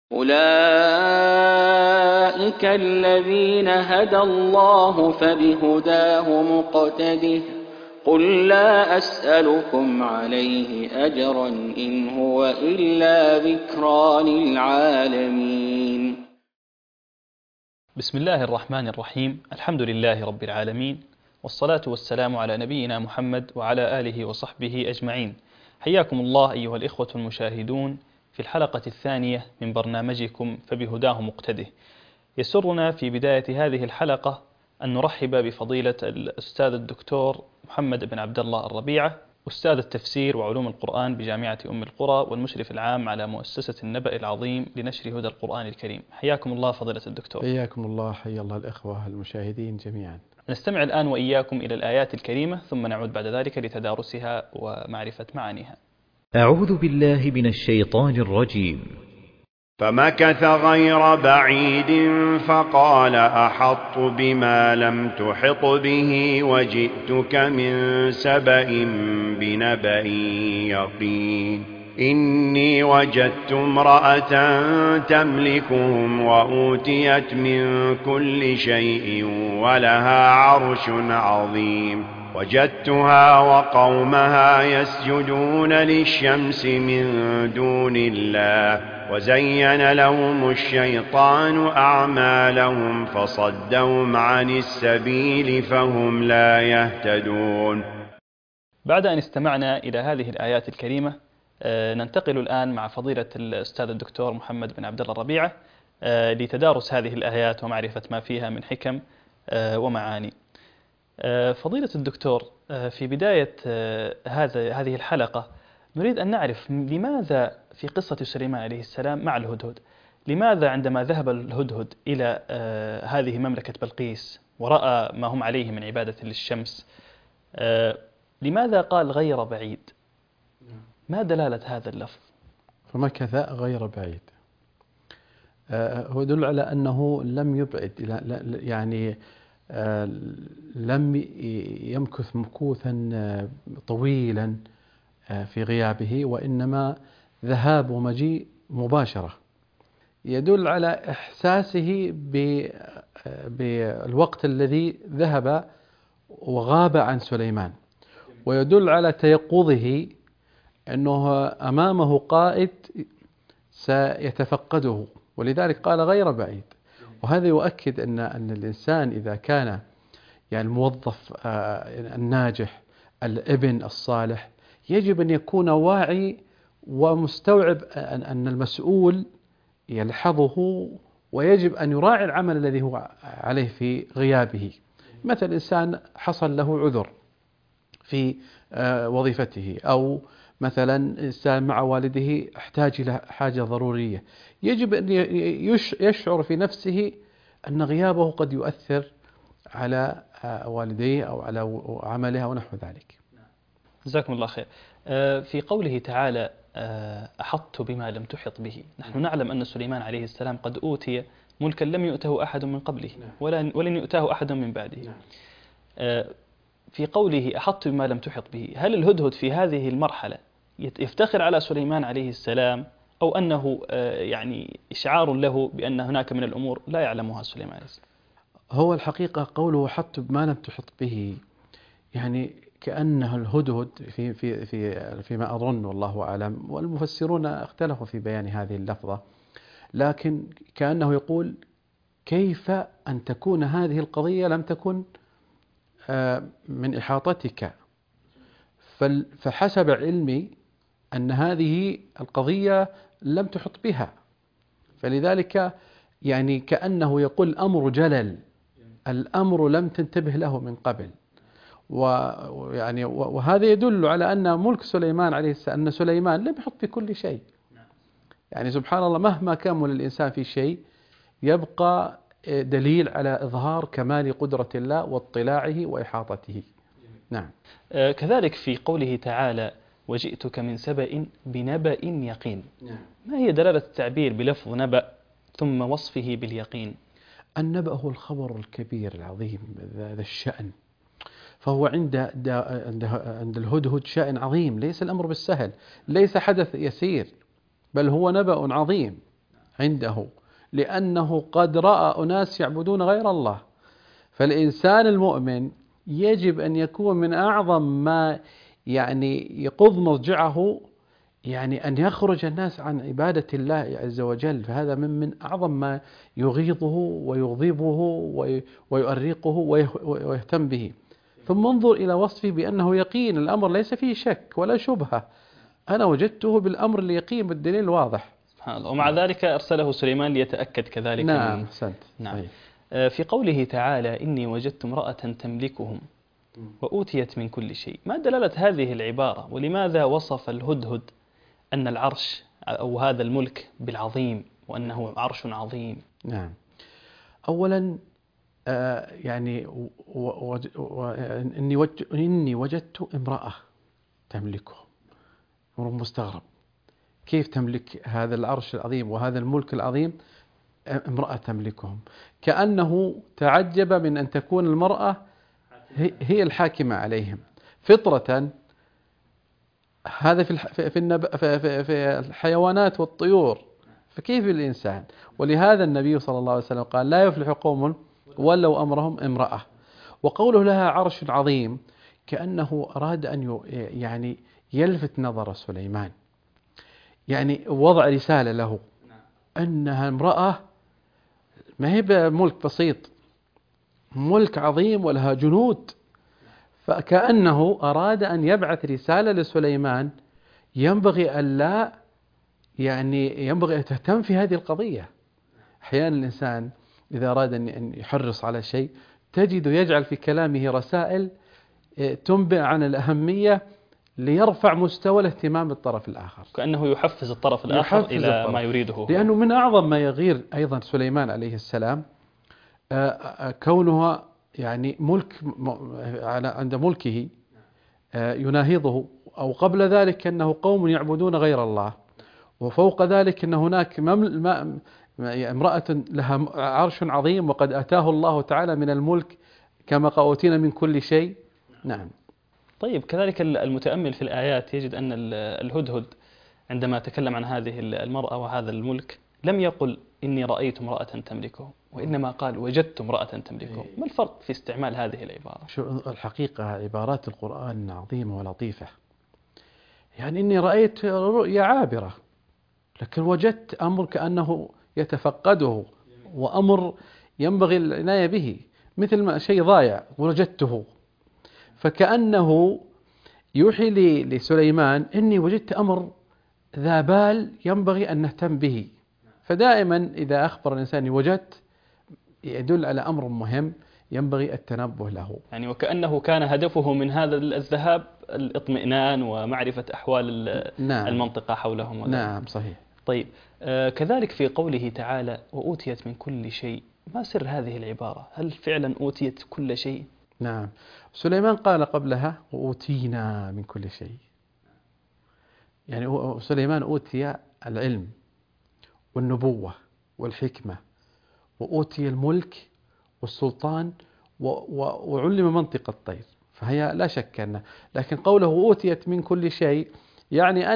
أولئك الذين هدى الله فبهداه مقتده قل لا أسألكم عليه أجرا إن هو إلا ذكرى للعالمين. بسم الله الرحمن الرحيم. الحمد لله رب العالمين، والصلاة والسلام على نبينا محمد وعلى آله وصحبه أجمعين. حياكم الله أيها الإخوة المشاهدون في الحلقة الثانية من برنامجكم فبهداه مقتده. يسرنا في بداية هذه الحلقة أن نرحب بفضيلة الأستاذ الدكتور محمد بن عبد الله الربيعة، أستاذ التفسير وعلوم القرآن بجامعة أم القرى والمشرف العام على مؤسسة النبأ العظيم لنشر هدى القرآن الكريم. حياكم الله فضيلة الدكتور. حياكم الله، حيا الله الإخوة المشاهدين جميعا. نستمع الآن وإياكم إلى الآيات الكريمة ثم نعود بعد ذلك لتدارسها ومعرفة معانيها. أعوذ بالله من الشيطان الرجيم. فمكث غير بعيد فقال أحطت بما لم تحط به وجئتك من سبأ بنبأ يقين إني وجدت امرأة تملكهم وأوتيت من كل شيء ولها عرش عظيم وجدتها وقومها يسجدون للشمس من دون الله وزين لهم الشيطان أعمالهم فصدهم عن السبيل فهم لا يهتدون. بعد أن استمعنا إلى هذه الآيات الكريمة ننتقل الآن مع فضيلة الأستاذ الدكتور محمد بن عبد الله الربيعة لتدارس هذه الآيات ومعرفة ما فيها من حكم ومعاني. فضيلة الدكتور، في بداية هذه الحلقة نريد أن نعرف لماذا في قصة سليمان عليه السلام مع الهدهد، لماذا عندما ذهب الهدهد إلى هذه مملكة بلقيس ورأى ما هم عليه من عبادة للشمس، لماذا قال غير بعيد؟ ما دلالة هذا اللفظ؟ فمكث غير بعيد، هو يدل على أنه لم يبعد، يعني لم يمكث مكوثا طويلا في غيابه، وإنما ذهاب ومجيء مباشرة، يدل على إحساسه بالوقت الذي ذهب وغاب عن سليمان، ويدل على تيقظه أنه أمامه قائد سيتفقده، ولذلك قال غير بعيد. وهذا يؤكد أن الإنسان إذا كان يعني الموظف الناجح الابن الصالح يجب أن يكون واعي ومستوعب أن المسؤول يلحظه، ويجب أن يراعي العمل الذي هو عليه في غيابه. مثل إنسان حصل له عذر في وظيفته، أو مثلا إنسان مع والده احتاج إلى حاجة ضرورية، يجب أن يشعر في نفسه أن غيابه قد يؤثر على والديه أو على عمله ونحو ذلك. جزاكم الله خير. في قوله تعالى أحطت بما لم تحط به، نحن نعلم أن سليمان عليه السلام قد أوتي ملكا لم يؤته أحد من قبله ولن يؤته أحد من بعده. في قوله أحطت بما لم تحط به، هل الهدهد في هذه المرحلة يفتخر على سليمان عليه السلام، أو أنه يعني إشعار له بأن هناك من الأمور لا يعلمها سليمان عليه السلام؟ هو الحقيقة قوله أحطت بما لم تحط به يعني كأنه الهدهد فيما أظن والله أعلم، والمفسرون اختلفوا في بيان هذه اللفظة، لكن كأنه يقول كيف أن تكون هذه القضية لم تكن من إحاطتك، فحسب علمي أن هذه القضية لم تحط بها، فلذلك يعني كأنه يقول الأمر جلل، الأمر لم تنتبه له من قبل. ويعني وهذا يدل على أن ملك سليمان عليه السلام، أن سليمان لم يحط في كل شيء. يعني سبحان الله، مهما كمل الإنسان في شيء يبقى دليل على إظهار كمال قدرة الله واطلاعه وإحاطته. نعم. كذلك في قوله تعالى وجئتك من سبأ بنبأ يقين، ما هي دلالة التعبير بلفظ نبأ ثم وصفه باليقين؟ النبأ هو الخبر الكبير العظيم ذا الشأن، فهو عند الهدهد شأن عظيم، ليس الأمر بالسهل، ليس حدث يسير، بل هو نبأ عظيم. عنده، لأنه قد رأى أناس يعبدون غير الله. فالإنسان المؤمن يجب أن يكون من أعظم ما يعني يقض مضجعه يعني أن يخرج الناس عن عبادة الله عز وجل، فهذا من أعظم ما يغيظه ويغضبه ويؤرقه ويهتم به. ثم انظر إلى وصفه بأنه يقين، الأمر ليس فيه شك ولا شبهة، أنا وجدته بالأمر اليقين بالدليل الواضح. سبحان الله. ومع ذلك أرسله سليمان ليتأكد كذلك. نعم أحسنت. نعم. في قوله تعالى إني وجدت امرأة تملكهم وأوتيت من كل شيء، ما دلالة هذه العبارة؟ ولماذا وصف الهدهد أن العرش أو هذا الملك بالعظيم وأنه عرش عظيم؟ نعم، أولا يعني إني وجدت امرأة تملكهم. أمر مستغرب، كيف تملك هذا العرش العظيم وهذا الملك العظيم امرأة تملكهم؟ كأنه تعجب من أن تكون المرأة هي الحاكمة عليهم فطرة. هذا في الحيوانات والطيور، فكيف الإنسان؟ ولهذا النبي صلى الله عليه وسلم قال لا يفلح قوم ولوا أمرهم امرأة. وقوله لها عرش عظيم كأنه أراد أن يعني يلفت نظر سليمان، يعني وضع رسالة له أنها امرأة ما هي بملك بسيط، ملك عظيم ولها جنود. فكأنه أراد أن يبعث رسالة لسليمان ينبغي أن تهتم في هذه القضية. أحيانا الإنسان إذا أراد أن يحرص على شيء تجد يجعل في كلامه رسائل تنبئ عن الأهمية ليرفع مستوى الاهتمام بالطرف الآخر، كأنه يحفز الطرف الآخر إلى ما يريده. لأنه من أعظم ما يغير أيضا سليمان عليه السلام كونها يعني ملك عند ملكه يناهضه، أو قبل ذلك أنه قوم يعبدون غير الله، وفوق ذلك أن هناك امرأة لها عرش عظيم وقد أتاه الله تعالى من الملك كما أوتينا من كل شيء. نعم. طيب، كذلك المتأمل في الآيات يجد أن الهدهد عندما تكلم عن هذه المرأة وهذا الملك لم يقل إني رأيت امرأة تملكه، وإنما قال وجدت امرأة تملكه. ما الفرق في استعمال هذه العبارة؟ الحقيقة عبارات القرآن عظيمة ولطيفة. يعني إني رأيت رؤيا عابرة، لكن وجدت أمر كأنه يتفقده وأمر ينبغي العناية به، مثل ما شيء ضايع وجدته. فكأنه يوحي لسليمان إني وجدت أمر ذا بال ينبغي أن نهتم به. فدائما إذا أخبر الإنسان وجدت يدل على أمر مهم ينبغي التنبه له. يعني وكأنه كان هدفه من هذا الذهاب الاطمئنان ومعرفة أحوال المنطقة حولهم. نعم صحيح. طيب، كذلك في قوله تعالى وأوتيت من كل شيء، ما سر هذه العبارة؟ هل فعلا أوتيت كل شيء؟ نعم، سليمان قال قبلها وأوتينا من كل شيء، يعني سليمان أوتي العلم والنبوة والحكمة، وأوتي الملك والسلطان، وعلم منطق الطير، فهي لا شك أنه. لكن قوله أوتيت من كل شيء يعني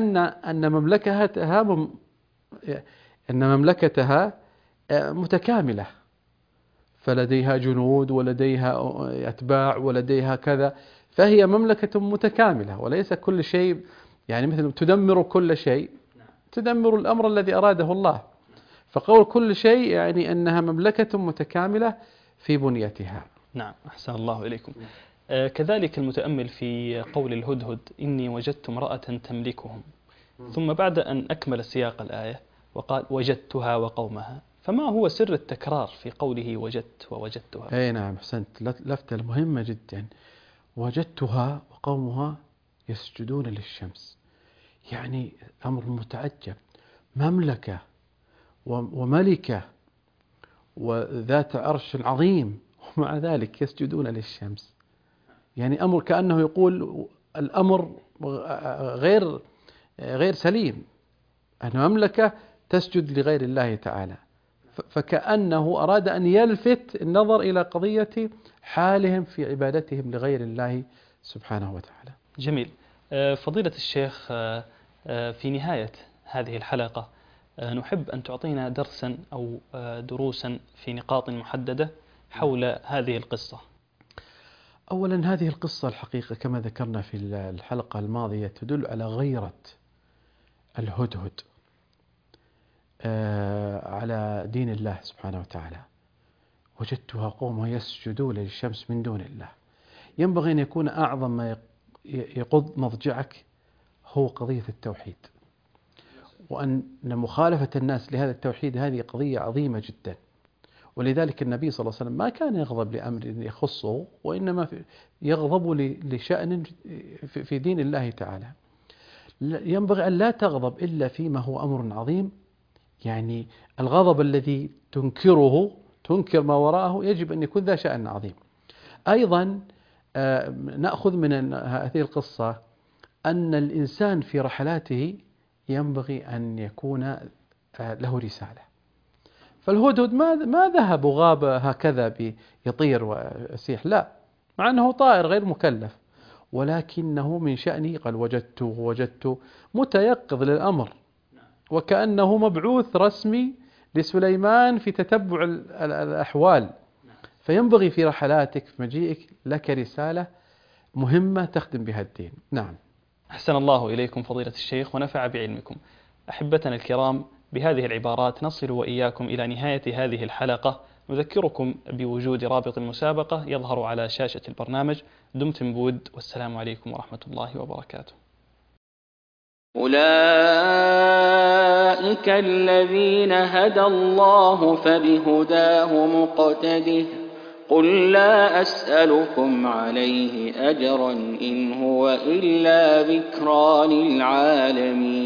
أن مملكتها متكاملة، فلديها جنود ولديها أتباع ولديها كذا، فهي مملكة متكاملة وليس كل شيء يعني مثل تدمر كل شيء، تدمر الأمر الذي أراده الله. فقول كل شيء يعني أنها مملكة متكاملة في بنيتها. نعم، أحسن الله إليكم. كذلك المتأمل في قول الهدهد إني وجدت امرأة تملكهم، ثم بعد أن أكمل سياق الآية وقال وجدتها وقومها، فما هو سر التكرار في قوله وجدت ووجدتها؟ أي نعم أحسنت، لفتة مهمة جدا. وجدتها وقومها يسجدون للشمس، يعني أمر متعجب، مملكة وملكة وذات عرش عظيم ومع ذلك يسجدون للشمس، يعني أمر كأنه يقول الأمر غير سليم، أن مملكة تسجد لغير الله تعالى. فكأنه أراد أن يلفت النظر إلى قضية حالهم في عبادتهم لغير الله سبحانه وتعالى. جميل. فضيلة الشيخ، في نهاية هذه الحلقة نحب أن تعطينا درسا أو دروسا في نقاط محددة حول هذه القصة. أولا، هذه القصة الحقيقة كما ذكرنا في الحلقة الماضية تدل على غيرة الهدهد على دين الله سبحانه وتعالى. وجدتها قوم يسجدون للشمس من دون الله. ينبغي أن يكون أعظم ما يقض مضجعك هو قضية التوحيد، وأن مخالفة الناس لهذا التوحيد هذه قضية عظيمة جدا. ولذلك النبي صلى الله عليه وسلم ما كان يغضب لأمر يخصه، وإنما يغضب لشأن في دين الله تعالى. ينبغي أن لا تغضب إلا فيما هو أمر عظيم، يعني الغضب الذي تنكر ما وراءه يجب أن يكون ذا شأن عظيم. أيضا نأخذ من هذه القصة أن الإنسان في رحلاته ينبغي أن يكون له رسالة. فالهدهد ما ذهب وغاب هكذا يطير ويسيح، لا، مع أنه طائر غير مكلف، ولكنه من شأنه قال وجدت متيقظ للأمر، وكأنه مبعوث رسمي لسليمان في تتبع الأحوال. فينبغي في رحلاتك في مجيئك لك رسالة مهمة تخدم بها الدين. نعم. أحسن الله إليكم فضيلة الشيخ ونفع بعلمكم. أحبتنا الكرام، بهذه العبارات نصل وإياكم إلى نهاية هذه الحلقة. نذكركم بوجود رابط المسابقة يظهر على شاشة البرنامج. دمتم بود، والسلام عليكم ورحمة الله وبركاته. أولئك الذين هدى الله فبهداه مقتده قل لا أسألكم عليه أجرا إن هو إلا ذكرى للعالمين.